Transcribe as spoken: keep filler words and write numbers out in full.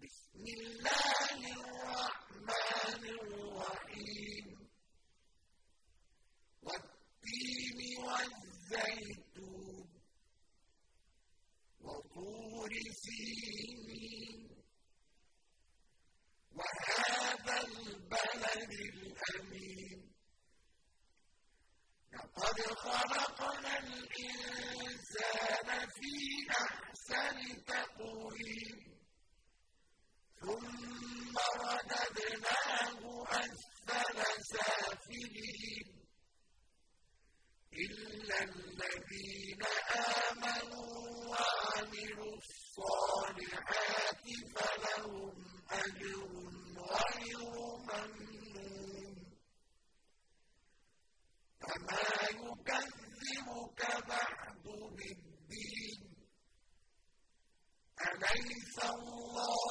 بسم الله الرحمن الرحيم والتين والزيتون وطور سينين وهذا البلد الأمين لقد خلقنا الإنسان في أحسن تقويم ثم رددناه أسفل سافلين إلا الذين آمنوا وعملوا الصالحات فلهم أجر غير ممنون فما يكذبك بعد بالدين أليس الله